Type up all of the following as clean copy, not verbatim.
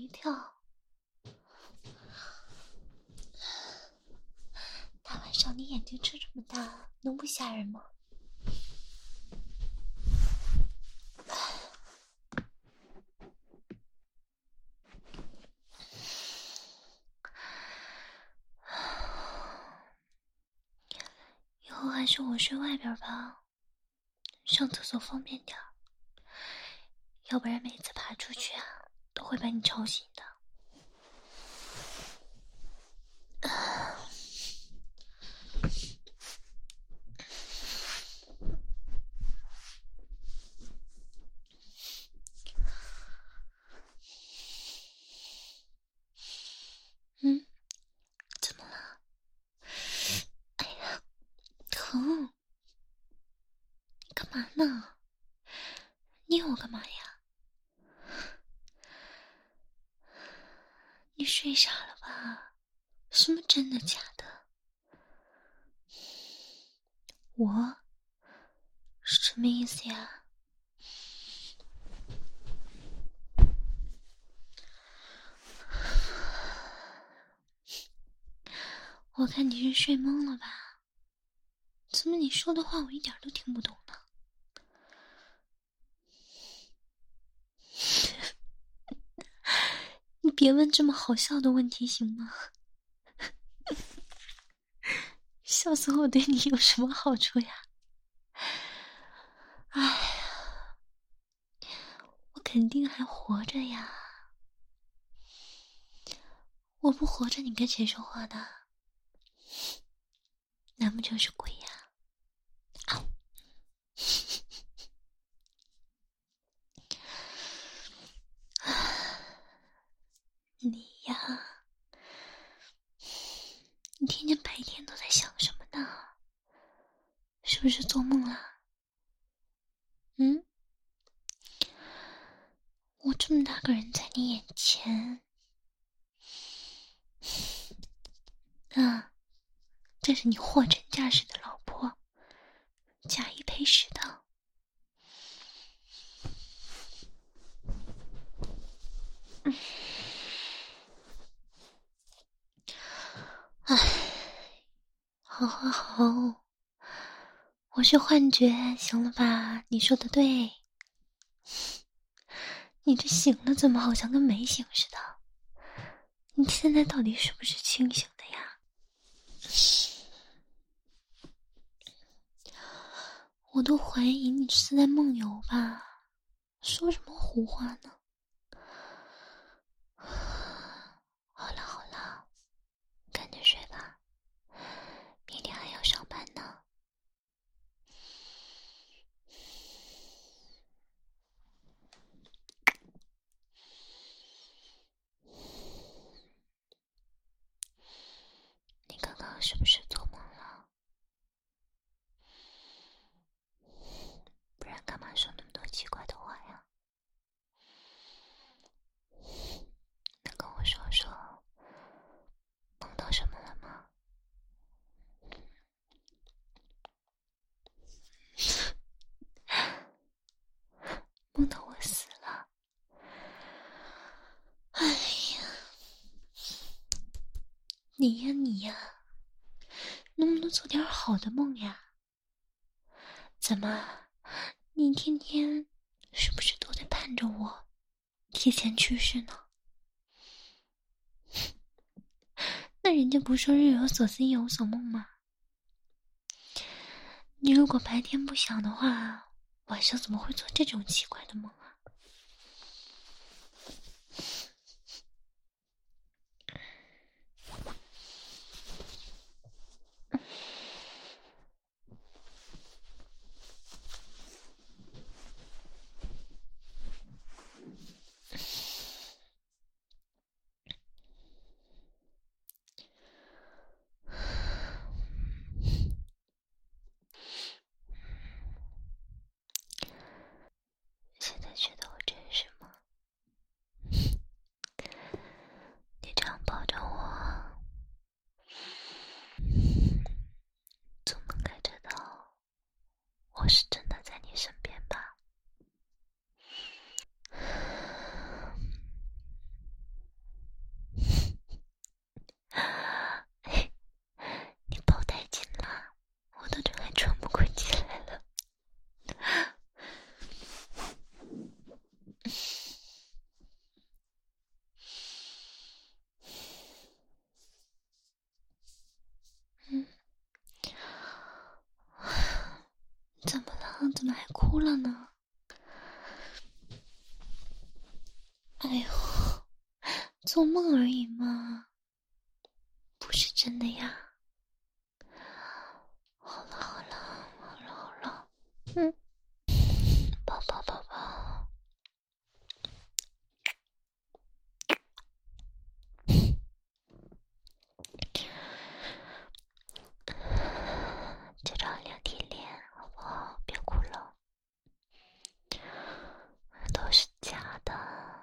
跳。大晚上你眼睛睁这么大，能不吓人吗？以后还是我睡外边吧，上厕所方便点儿，要不然每次爬出去啊，都会把你吵醒的。嗯，怎么了？哎呀，疼！你干嘛呢？捏我干嘛呀？你睡傻了吧？什么真的假的？我什么意思呀？我看你是睡懵了吧？怎么你说的话我一点都听不懂呢？你别问这么好笑的问题行吗？笑死我对你有什么好处呀？哎呀，我肯定还活着呀！我不活着，你跟谁说话呢？难不成是鬼呀？啊！你呀，你天天白天都在想什么呢？是不是做梦了？嗯？我这么大个人在你眼前，啊，这是你货真价实的老婆，假一赔十的。唉，好好好，我是幻觉，行了吧？你说的对。你这醒了怎么好像跟没醒似的？你现在到底是不是清醒的呀？我都怀疑你是在梦游吧？说什么胡话呢？好了好了，赶紧睡吧，明天还要上班呢。你刚刚是不是做梦了？不然干嘛说那么多奇怪的话呀？能跟我说说梦到什么了吗？梦到我死了。哎呀，你呀你呀，能不能做点好的梦呀？怎么，你天天是不是都在盼着我提前去世呢？那人家不说日有所思夜有所梦吗？你如果白天不想的话，晚上怎么会做这种奇怪的梦啊？现在觉得我真实吗？你这样抱着我，总能感觉到我是真的在你身边吧？ 怎么还哭了呢？哎呦，做梦而已嘛，不是真的呀。好了好了好了好了，宝宝宝宝，就照两天脸好不好？别哭了，都是假的。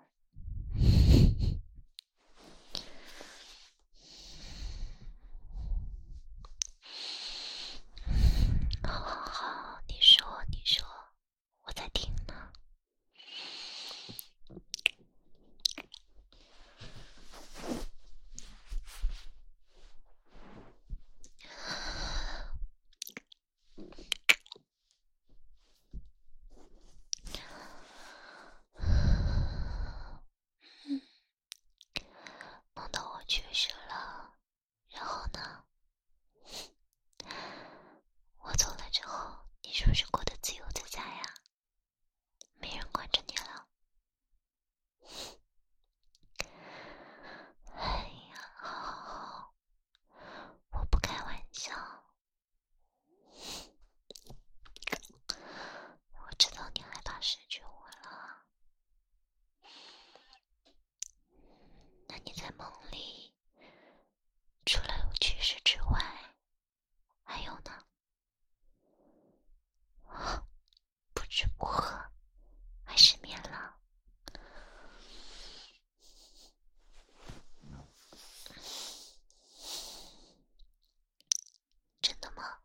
好好好，你说你说，我在听呢。梦到我去世了，然后呢？我走了之后，你是不是过得自由自在呀？没人管着你了。哎呀，好好好，我不开玩笑。我知道你害怕失去我了。那你在梦里，除了有去世之外，还有呢？不吃不喝，还失眠了。真的吗？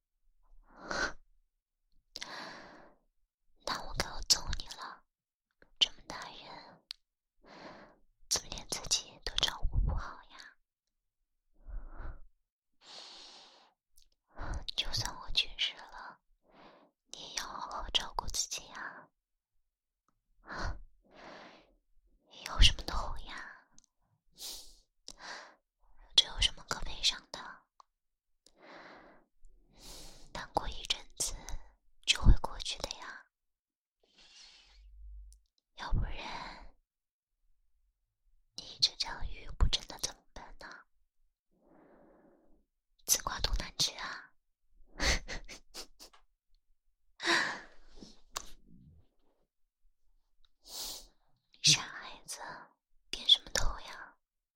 那我该要揍你了，这么大人，怎么连自己都照顾不好呀？就算我去世了，你也要好好照顾自己呀。有什么头呀？这有什么可悲伤的？难过一阵子就会过去的呀。要不然你一直这样郁郁不振的怎么办呢？自夸多难吃啊。傻孩子，点什么头呀？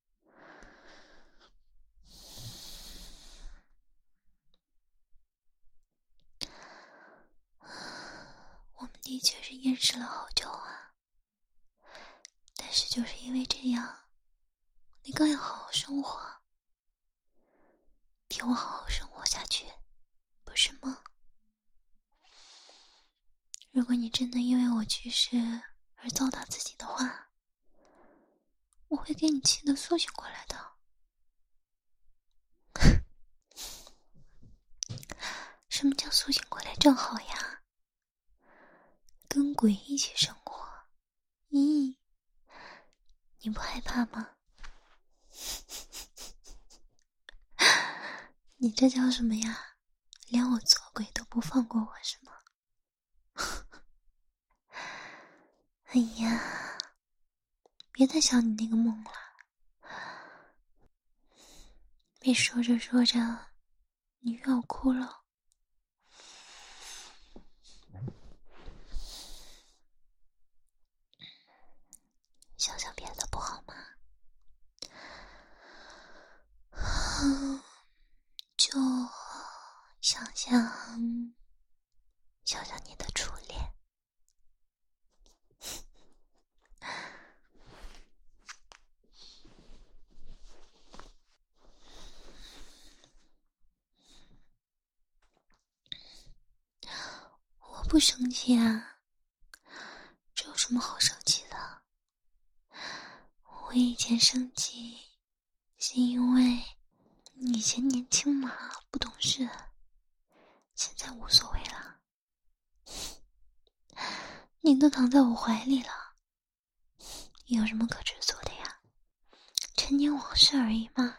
我们的确是厌世了好久啊，但是就是因为这样，你更要好好生活，替我好好生活下去，不是吗？如果你真的因为我去世而糟蹋自己的话，我会给你气得苏醒过来的。什么叫苏醒过来正好呀？跟鬼一起生活，咦，你不害怕吗？你这叫什么呀？连我做鬼都不放过我是吗？哎呀，别再想你那个梦了。别说着说着，你又要哭了。想想别的不好吗？就想想你的初恋。我不生气啊，这有什么好生气的？我以前生气是因为你以前年轻嘛，不懂事，现在无所谓了。你都躺在我怀里了，有什么可知足的呀？陈年往事而已嘛。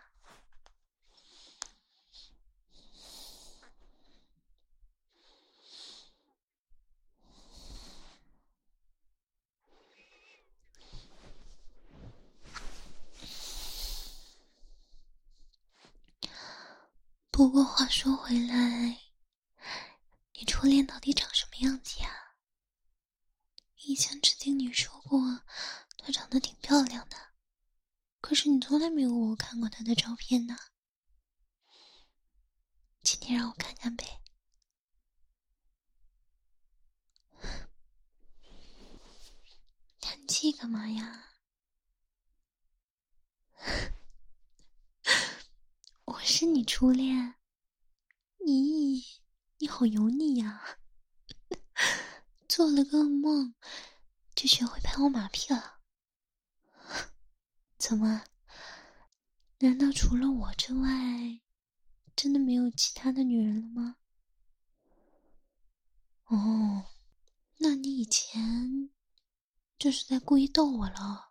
不过话说回来，你初恋到底长什么样子呀？以前只听你说过她长得挺漂亮的，可是你从来没有给我看过她的照片呢。今天让我看看呗。叹气干嘛呀？我是你初恋？咦，你好油腻呀！做了个梦就学会拍我马屁了？怎么？难道除了我之外，真的没有其他的女人了吗？哦，那你以前就是在故意逗我了。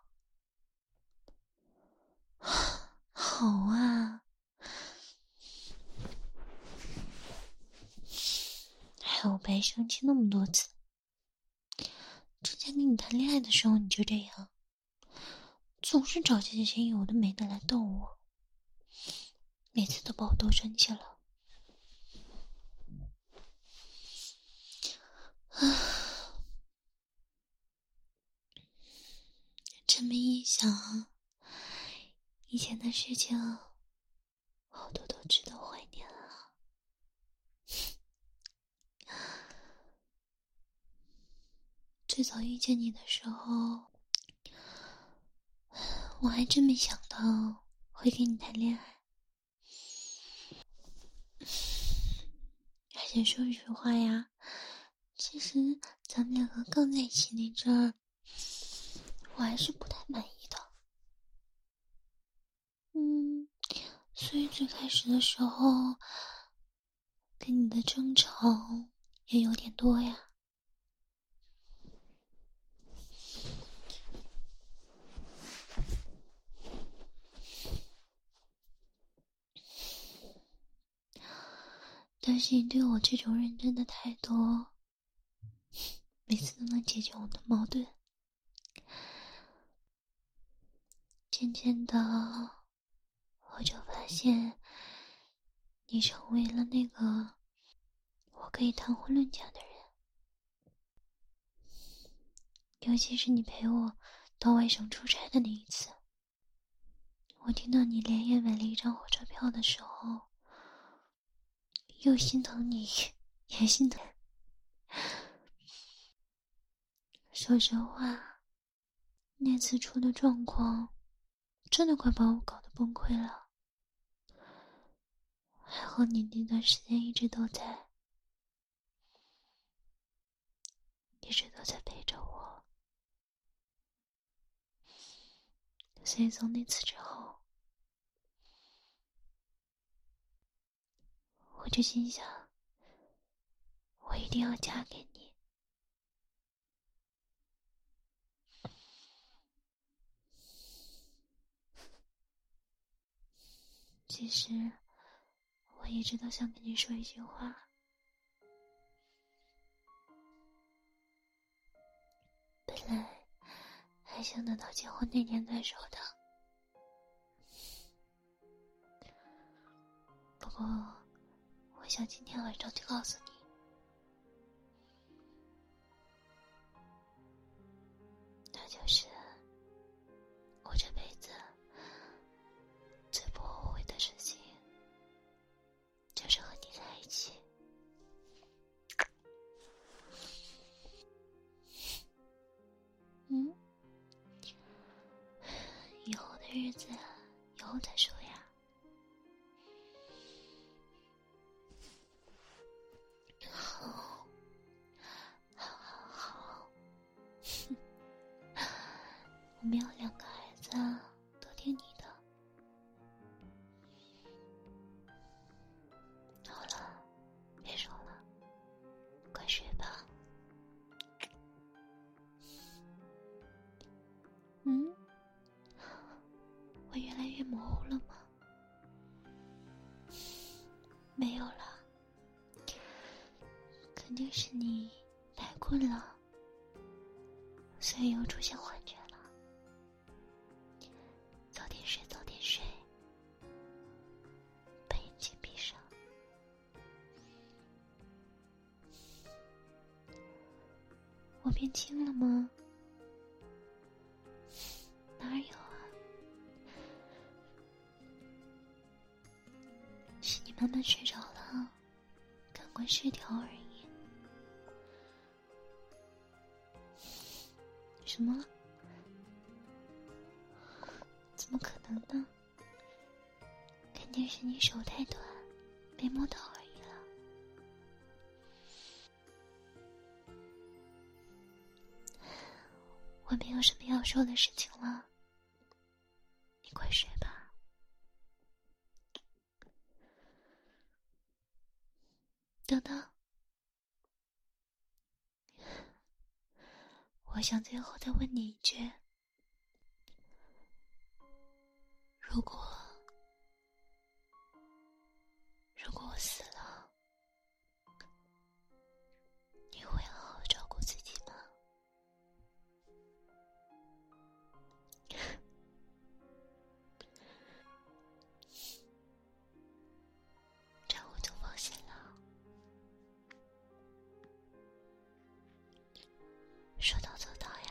好啊，害我白生气那么多次。之前跟你谈恋爱的时候你就这样，总是找这些有的没的来逗我，每次都把我逗生气了。这么一想，以前的事情好多都值得怀念啊。最早遇见你的时候，我还真没想到会跟你谈恋爱。而且说实话呀，其实咱们两个刚在一起那阵儿，我还是不太满意的。所以最开始的时候，跟你的争吵也有点多呀。但是你对我这种认真的态度，每次都能解决我的矛盾。渐渐的，我就发现你成为了那个我可以谈婚论嫁的人。尤其是你陪我到外省出差的那一次，我听到你连夜买了一张火车票的时候，又心疼你，也心疼。说实话，那次出的状况真的快把我搞得崩溃了。还好你那段时间一直都在陪着我，所以从那次之后，我就心想，我一定要嫁给你。其实我一直都想跟你说一句话，本来还想等到结婚那年再说的，不过我想今天晚上就告诉你，那就是我这辈子最不后悔的事情，就是和你在一起。以后的日子以后再说呀。好，好，我们要2个孩子，都听你的。好了，别说了，快睡吧。我越来越模糊了吗？没有了，肯定是你太困了，所以又出现幻觉了。早点睡，早点睡，把眼睛闭上。 变轻了吗？哪有啊？是你慢慢睡着了，感官失调而已。什么？怎么可能呢？肯定是你手太短，没摸到而已了。我没有什么要说的事情了，你快睡吧。等等，我想最后再问你一句，如果我死了，你会好好照顾自己吗？这样我就放心了。说到做到呀。